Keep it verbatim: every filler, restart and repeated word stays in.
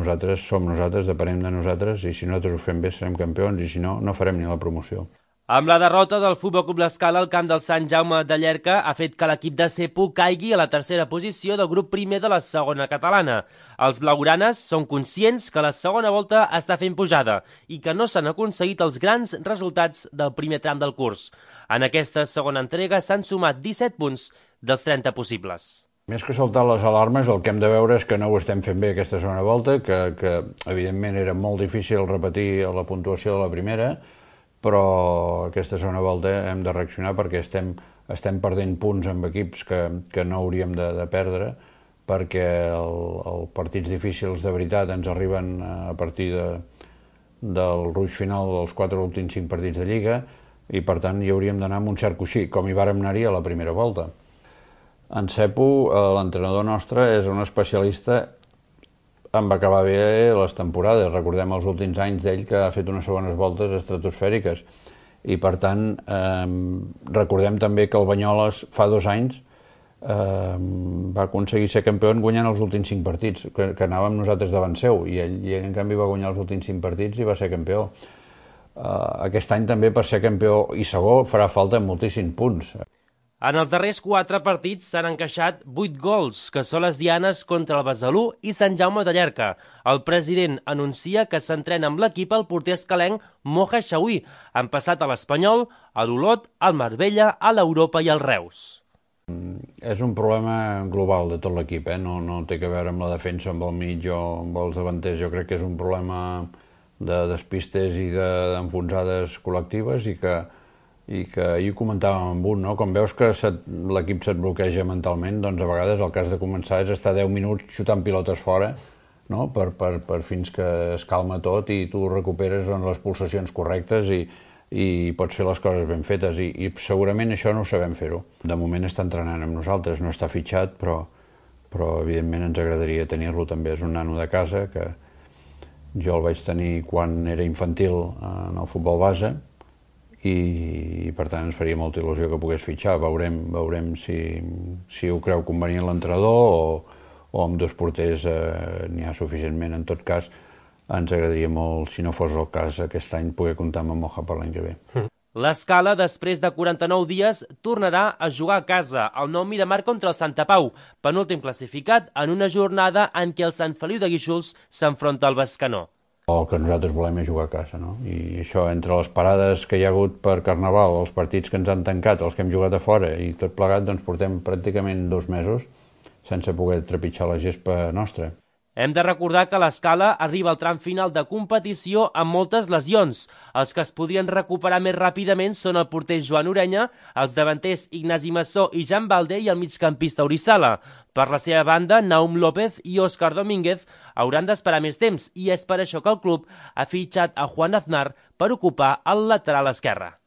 nosaltres som nosaltres, depenem de nosaltres, i si nosaltres ho fem bé serem campions, i si no, no farem ni la promoció. Amb la derrota del Futbol Club L'Escala, el camp del Sant Jaume de Llierca ha fet que l'equip de Cepo caigui a la tercera posició del grup primer de la segona catalana. Els blaugranes són conscients que la segona volta està fent pujada i que no s'han aconseguit els grans resultats del primer tram del curs. En aquesta segona entrega s'han sumat disset punts dels trenta possibles. Més que saltar les alarmes, el que hem de veure és que no ho estem fent bé aquesta segona volta, que, que evidentment era molt difícil repetir la puntuació de la primera, però aquesta segona volta hem de reaccionar perquè estem, estem perdent punts amb equips que, que no hauríem de, de perdre, perquè els el partits difícils de veritat ens arriben a partir de, del ruix final dels quatre últims cinc partits de Lliga, i per tant hi hauríem d'anar amb un cert coixí, com hi vàrem anar-hi a la primera volta. En Cepo, l'entrenador nostre, és un especialista en acabar bé les temporades. Recordem els últims anys d'ell que ha fet unes segones voltes estratosfèriques. I per tant, eh, recordem també que el Banyoles fa dos anys eh, va aconseguir ser campió guanyant els últims cinc partits, que, que anàvem nosaltres davant seu, i ell i en canvi va guanyar els últims cinc partits i va ser campió. Eh, aquest any també per ser campió i segon farà falta moltíssims punts. En els darrers quatre partits s'han encaixat vuit gols, que són les dianes contra el Besalú i Sant Jaume de Llierca. El president anuncia que s'entrena amb l'equip el porter escalenc Moja Xaui, han passat a l'Espanyol, a l'Olot, al Marbella, a l'Europa i al Reus. És un problema global de tot l'equip, eh? no, no té que veure amb la defensa, amb el mig o amb els davanters. Jo crec que és un problema de despistes i d'enfonsades col·lectives i que i que ahir ho comentàvem amb un, no? Com veus que l'equip se't bloqueja mentalment, doncs a vegades el que has de començar és estar deu minuts xutant pilotes fora, no? per, per, per fins que es calma tot i tu recuperes doncs, les pulsacions correctes i, i pots fer les coses ben fetes, i, i segurament això no ho sabem fer-ho. De moment està entrenant amb nosaltres, no està fitxat, però, però evidentment ens agradaria tenir-lo també. És un nano de casa que jo el vaig tenir quan era infantil en el futbol base, i per tant ens faria molta il·lusió que pogués fitxar. Veurem, veurem si, si ho creu convenient l'entrenador o, o amb dos porters eh, n'hi ha suficientment. En tot cas, ens agradaria molt, si no fos el cas aquest any, poder comptar amb Moja per l'any que ve. L'Escala, després de quaranta-nou dies, tornarà a jugar a casa al Nou Miramar contra el Santa Pau, penúltim classificat en una jornada en què el Sant Feliu de Guíxols s'enfronta al Bescanó. El que nosaltres volem és jugar a casa, no? I això, entre les parades que hi ha hagut per Carnaval, els partits que ens han tancat, els que hem jugat a fora i tot plegat, doncs portem pràcticament dos mesos sense poder trepitjar la gespa nostra. Hem de recordar que l'Escala arriba al tram final de competició amb moltes lesions. Els que es podrien recuperar més ràpidament són el porter Joan Orenya, els davanters Ignasi Massó i Jan Balde i el migcampista Orizala. Per la seva banda, Naum López i Òscar Domínguez hauran d'esperar més temps i és per això que el club ha fitxat a Juan Aznar per ocupar el lateral esquerre.